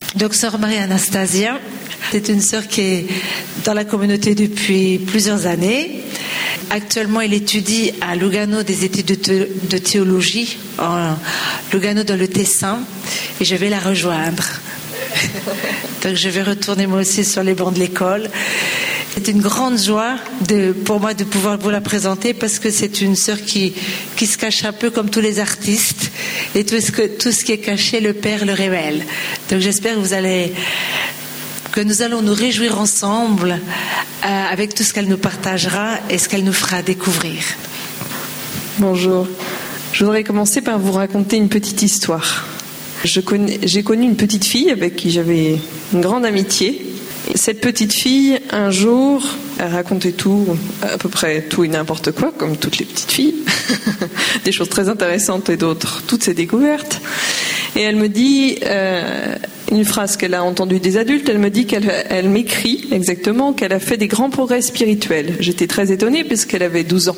Donc, sœur Marie-Anastasia, c'est une sœur qui est dans la communauté depuis plusieurs années. Actuellement, elle étudie à Lugano des études de théologie, en Lugano dans le Tessin, et je vais la rejoindre. Donc, je vais retourner moi aussi sur les bancs de l'école. C'est une grande joie pour moi de pouvoir vous la présenter parce que c'est une sœur qui se cache un peu comme tous les artistes et tout ce qui est caché, le Père le révèle. Donc j'espère que nous allons nous réjouir ensemble avec tout ce qu'elle nous partagera et ce qu'elle nous fera découvrir. Bonjour. Je voudrais commencer par vous raconter une petite histoire. J'ai connu une petite fille avec qui j'avais une grande amitié. Cette petite fille, un jour, elle racontait tout, à peu près tout et n'importe quoi, comme toutes les petites filles. Des choses très intéressantes et d'autres, toutes ses découvertes. Et elle me dit une phrase qu'elle a entendue des adultes, elle me dit qu'elle m'écrit exactement qu'elle a fait des grands progrès spirituels. J'étais très étonnée puisqu'elle avait 12 ans.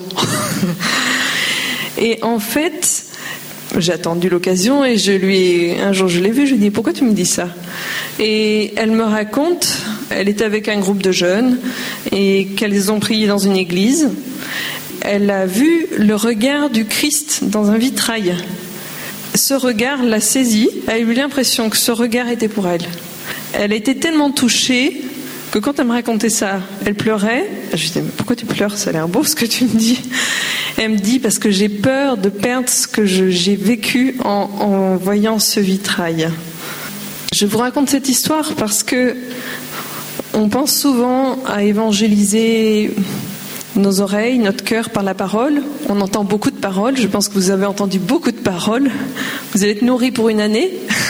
Et en fait, j'ai attendu l'occasion et un jour je l'ai vue, je lui ai dit pourquoi tu me dis ça? Et elle me raconte, elle était avec un groupe de jeunes et qu'elles ont prié dans une église. Elle a vu le regard du Christ dans un vitrail. Ce regard l'a saisie, elle a eu l'impression que ce regard était pour elle. Elle a été tellement touchée que quand elle me racontait ça, elle pleurait. Je lui disais, mais pourquoi tu pleures? Ça a l'air beau ce que tu me dis. Elle me dit, parce que j'ai peur de perdre ce que j'ai vécu en voyant ce vitrail. Je vous raconte cette histoire parce que on pense souvent à évangéliser nos oreilles, notre cœur par la parole. On entend beaucoup de paroles. Je pense que vous avez entendu beaucoup de paroles. Vous allez être nourris pour une année.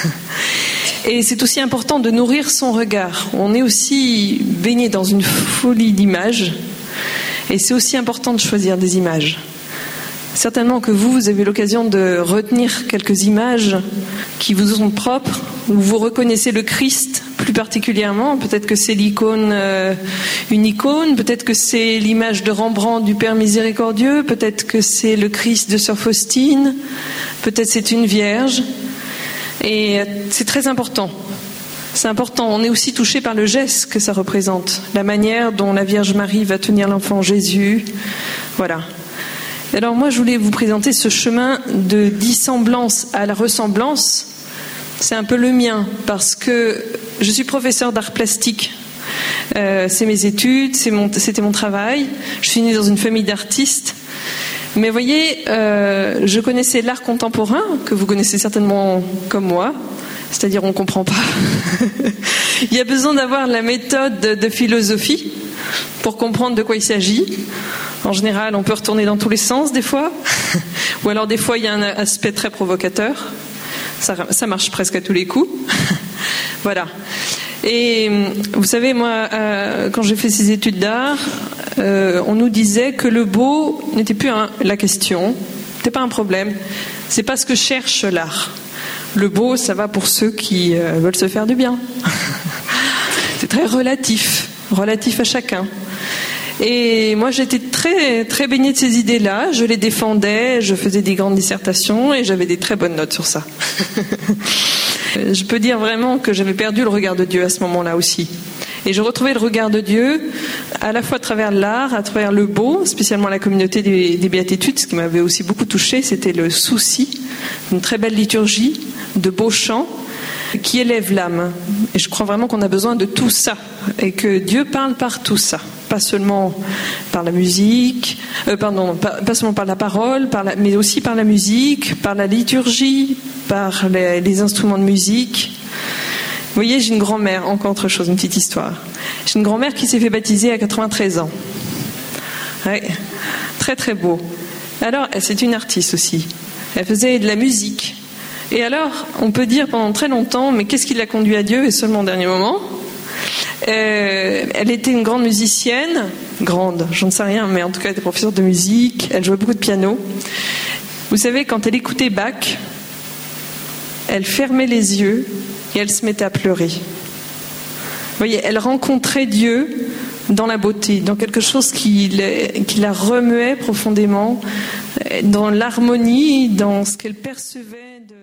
Et c'est aussi important de nourrir son regard. On est aussi baigné dans une folie d'images. Et c'est aussi important de choisir des images. Certainement que vous avez l'occasion de retenir quelques images qui vous sont propres, où vous reconnaissez le Christ plus particulièrement. Peut-être que c'est une icône, peut-être que c'est l'image de Rembrandt du Père miséricordieux, peut-être que c'est le Christ de Sœur Faustine, peut-être c'est une Vierge. Et c'est très important. C'est important. On est aussi touché par le geste que ça représente, la manière dont la Vierge Marie va tenir l'enfant Jésus. Voilà. Alors moi, je voulais vous présenter ce chemin de dissemblance à la ressemblance. C'est un peu le mien, parce que je suis professeure d'art plastique. C'est mes études, c'était mon travail. Je suis née dans une famille d'artistes. Mais vous voyez, je connaissais l'art contemporain, que vous connaissez certainement comme moi. C'est-à-dire, on ne comprend pas. Il y a besoin d'avoir la méthode de philosophie pour comprendre de quoi il s'agit. En général, on peut retourner dans tous les sens des fois. Ou alors des fois, il y a un aspect très provocateur. Ça marche presque à tous les coups. Voilà. Et vous savez, moi, quand j'ai fait ces études d'art, on nous disait que le beau n'était plus la question, n'était pas un problème. C'est pas ce que cherche l'art. Le beau, ça va pour ceux qui veulent se faire du bien. C'est très relatif à chacun. Et moi, j'étais très, très baignée de ces idées-là. Je les défendais, je faisais des grandes dissertations et j'avais des très bonnes notes sur ça. Je peux dire vraiment que j'avais perdu le regard de Dieu à ce moment-là aussi. Et je retrouvais le regard de Dieu à la fois à travers l'art, à travers le beau, spécialement la communauté des béatitudes. Ce qui m'avait aussi beaucoup touché, c'était le souci d'une très belle liturgie, de beaux chants qui élèvent l'âme. Et je crois vraiment qu'on a besoin de tout ça et que Dieu parle par tout ça. Pas seulement par la musique, pas seulement par la parole, mais aussi par la musique, par la liturgie, par les instruments de musique. Vous voyez, j'ai une grand-mère, encore autre chose, une petite histoire. J'ai une grand-mère qui s'est fait baptiser à 93 ans. Ouais, très très beau. Alors, c'est une artiste aussi. Elle faisait de la musique. Et alors, on peut dire pendant très longtemps, mais qu'est-ce qui l'a conduit à Dieu? Et seulement au dernier moment. Elle était une grande musicienne, j'en sais rien, mais en tout cas elle était professeure de musique, elle jouait beaucoup de piano. Vous savez, quand elle écoutait Bach, elle fermait les yeux et elle se mettait à pleurer. Vous voyez, elle rencontrait Dieu dans la beauté, dans quelque chose qui la remuait profondément, dans l'harmonie, dans ce qu'elle percevait de